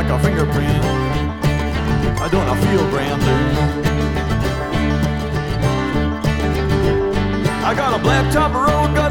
like a fingerprint. Don't I feel brand new? I got a blacktop road gun